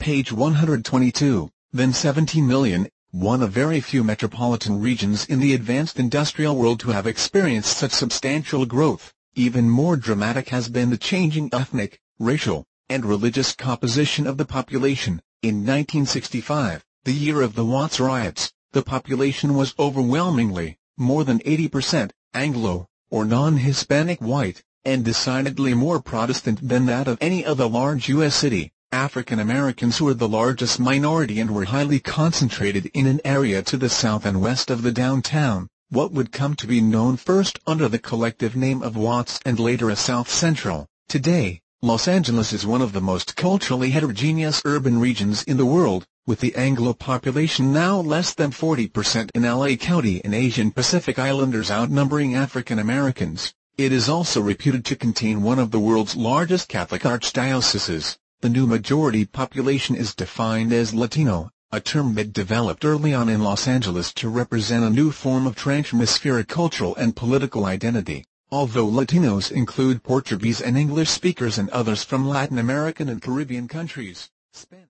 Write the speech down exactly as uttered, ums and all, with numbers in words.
page one hundred twenty-two, then seventeen million, one of very few metropolitan regions in the advanced industrial world to have experienced such substantial growth. Even more dramatic has been the changing ethnic, racial, and religious composition of the population. In nineteen sixty-five, the year of the Watts riots, the population was overwhelmingly, more than eighty percent, Anglo, or non-Hispanic white, and decidedly more Protestant than that of any other large U S city. African Americans were the largest minority and were highly concentrated in an area to the south and west of the downtown, what would come to be known first under the collective name of Watts and later as South Central. Today, Los Angeles is one of the most culturally heterogeneous urban regions in the world, with the Anglo population now less than forty percent in L A County and Asian Pacific Islanders outnumbering African Americans. It is also reputed to contain one of the world's largest Catholic archdioceses. The new majority population is defined as Latino, a term that developed early on in Los Angeles to represent a new form of transhemispheric cultural and political identity. Although Latinos include Portuguese and English speakers and others from Latin American and Caribbean countries, Spanish